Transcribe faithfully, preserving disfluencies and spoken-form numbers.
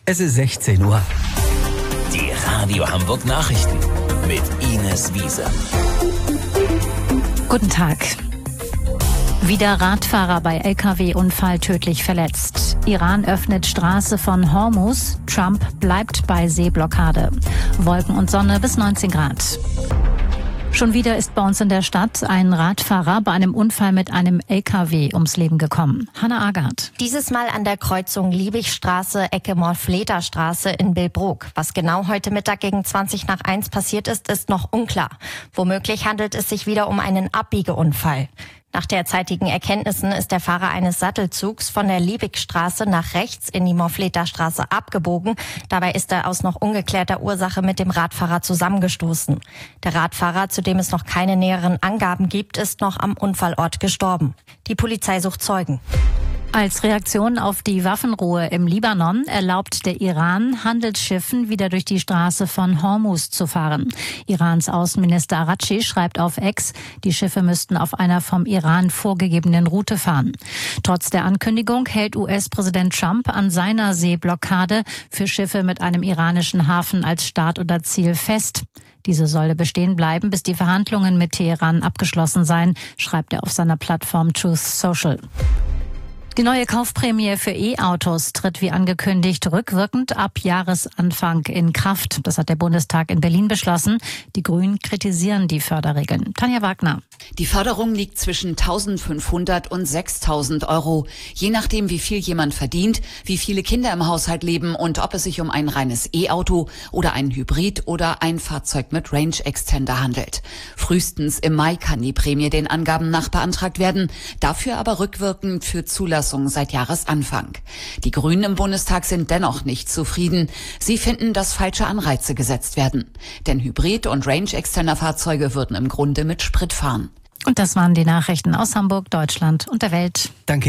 Es ist sechzehn Uhr. Die Radio Hamburg Nachrichten mit Ines Wiese. Guten Tag. Wieder Radfahrer bei L K W-Unfall tödlich verletzt. Iran öffnet Straße von Hormuz. Trump bleibt bei Seeblockade. Wolken und Sonne bis neunzehn Grad. Schon wieder ist bei uns in der Stadt ein Radfahrer bei einem Unfall mit einem L K W ums Leben gekommen. Hannah Agard. Dieses Mal an der Kreuzung Liebigstraße, Ecke Morflederstraße in Billbrook. Was genau heute Mittag gegen zwanzig nach eins passiert ist, ist noch unklar. Womöglich handelt es sich wieder um einen Abbiegeunfall. Nach derzeitigen Erkenntnissen ist der Fahrer eines Sattelzugs von der Liebigstraße nach rechts in die Morflederstraße abgebogen. Dabei ist er aus noch ungeklärter Ursache mit dem Radfahrer zusammengestoßen. Der Radfahrer, zu dem es noch keine näheren Angaben gibt, ist noch am Unfallort gestorben. Die Polizei sucht Zeugen. Als Reaktion auf die Waffenruhe im Libanon erlaubt der Iran Handelsschiffen wieder durch die Straße von Hormuz zu fahren. Irans Außenminister Araghchi schreibt auf X, die Schiffe müssten auf einer vom Iran vorgegebenen Route fahren. Trotz der Ankündigung hält U S-Präsident Trump an seiner Seeblockade für Schiffe mit einem iranischen Hafen als Start oder Ziel fest. Diese solle bestehen bleiben, bis die Verhandlungen mit Teheran abgeschlossen seien, schreibt er auf seiner Plattform Truth Social. Die neue Kaufprämie für E-Autos tritt wie angekündigt rückwirkend ab Jahresanfang in Kraft. Das hat der Bundestag in Berlin beschlossen. Die Grünen kritisieren die Förderregeln. Tanja Wagner. Die Förderung liegt zwischen eintausendfünfhundert und sechstausend Euro. Je nachdem, wie viel jemand verdient, wie viele Kinder im Haushalt leben und ob es sich um ein reines E-Auto oder ein Hybrid oder ein Fahrzeug mit Range Extender handelt. Frühestens im Mai kann die Prämie den Angaben nach beantragt werden. Dafür aber rückwirkend für Zulassung seit Jahresanfang. Die Grünen im Bundestag sind dennoch nicht zufrieden. Sie finden, dass falsche Anreize gesetzt werden. Denn Hybrid- und Range-Extender-Fahrzeuge würden im Grunde mit Sprit fahren. Und das waren die Nachrichten aus Hamburg, Deutschland und der Welt. Danke.